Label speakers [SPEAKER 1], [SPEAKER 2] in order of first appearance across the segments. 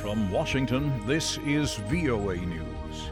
[SPEAKER 1] From Washington, this is VOA News.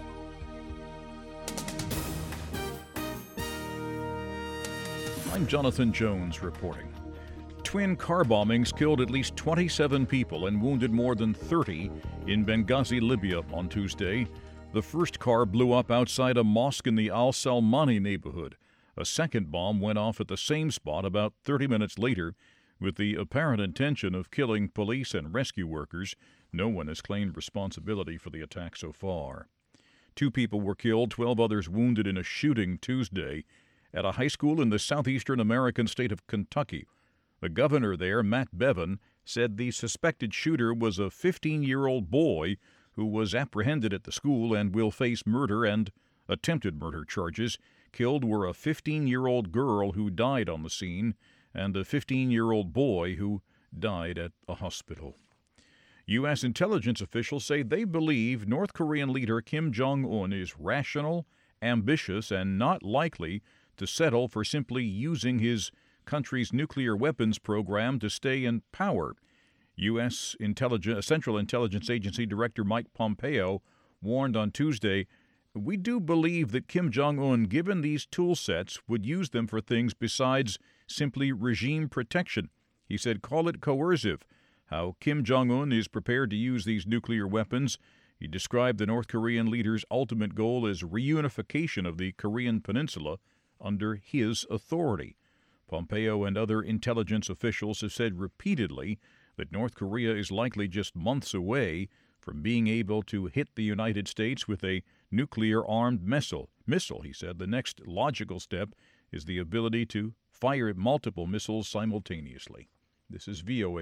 [SPEAKER 1] I'm Jonathan Jones reporting. Twin car bombings killed at least 27 people and wounded more than 30 in Benghazi, Libya on Tuesday. The first car blew up outside a mosque in the Al Salmani neighborhood. A second bomb went off at the same spot about 30 minutes later with the apparent intention of killing police and rescue workers. No one has claimed responsibility for the attack so far. 2 people were killed, 12 others wounded in a shooting Tuesday at a high school in the southeastern American state of Kentucky. The governor there, Matt Bevin, said the suspected shooter was a 15-year-old boy who was apprehended at the school and will face murder and attempted murder charges. Killed were a 15-year-old girl who died on the scene and a 15-year-old boy who died at a hospital. U.S. intelligence officials say they believe North Korean leader Kim Jong-un is rational, ambitious, and not likely to settle for simply using his country's nuclear weapons program to stay in power. U.S. Central Intelligence Agency Director Mike Pompeo warned on Tuesday, "We do believe that Kim Jong-un, given these tool sets, would use them for things besides simply regime protection." He said, "Call it coercive." How Kim Jong-un is prepared to use these nuclear weapons. He described the North Korean leader's ultimate goal as reunification of the Korean peninsula under his authority. Pompeo and other intelligence officials have said repeatedly that North Korea is likely just months away from being able to hit the United States with a nuclear-armed missile. He said the next logical step is the ability to fire multiple missiles simultaneously. This is VOA.